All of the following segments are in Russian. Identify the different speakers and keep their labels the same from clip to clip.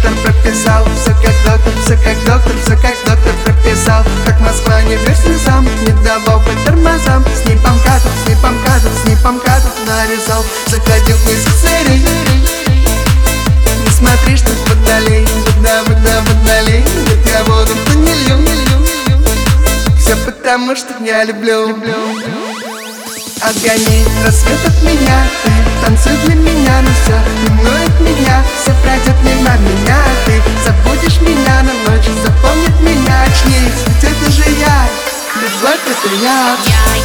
Speaker 1: доктор прописал. Все как доктор, все как доктор, все как доктор прописал. Так Москва не верь слезам, не давал по тормозам. С ним помкатов, с ним помкатов, с ним помкатов нарезал. Заходил к месяцерей. Не смотри, что водолей, водолей. Нет, я воду не лью, не лью, не лью. Все потому, что я люблю. Отгони рассвет от меня, ты танцуй для меня, но все минует меня, все пройдет мимо меня. Ты забудешь меня на ночь, запомнит меня, очнись, ведь это же я, любовь это я.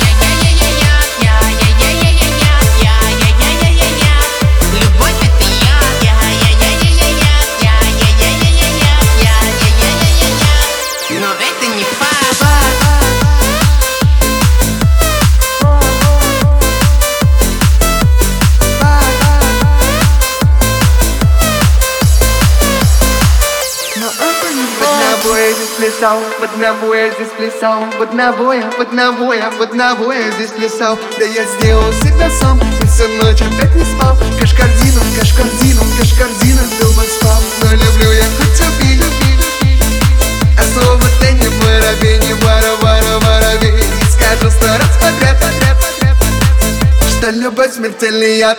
Speaker 1: В одного я здесь плясал, в одного я здесь плясал. Да я сделал себя сам, и всю ночь опять не спал. Кашкардином, был бы спал. Но люблю я хоть убей. А слово ты не воробей, не воробей. И скажу 100 раз подряд, что любовь смертельный яд.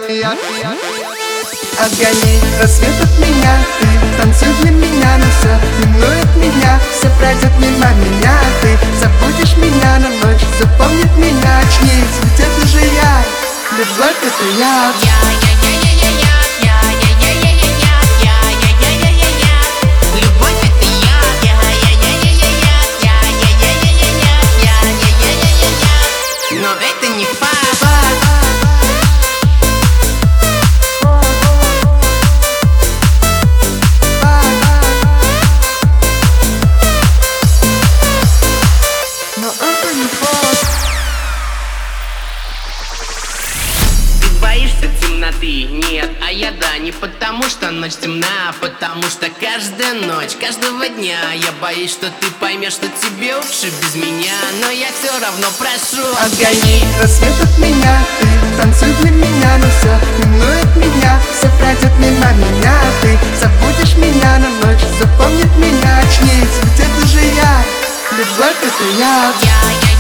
Speaker 1: Отгони рассвет от меня, ты танцуй для меня, но все минует меня, все пройдет мимо меня. Ты забудешь меня на ночь, запомнит меня, очнись, ведь это же я, любовь это я.
Speaker 2: Но это не факт. Боишься темноты? Нет, а я да. Не потому что ночь темна, а потому что каждая ночь, каждого дня я боюсь, что ты поймешь, что тебе лучше без меня. Но я все равно прошу.
Speaker 1: Отгони рассвет от меня, ты танцуй для меня, но все минует меня, все пройдет мимо меня. Ты забудешь меня на ночь, запомнит меня, очнись, ведь это же я, любовь это я.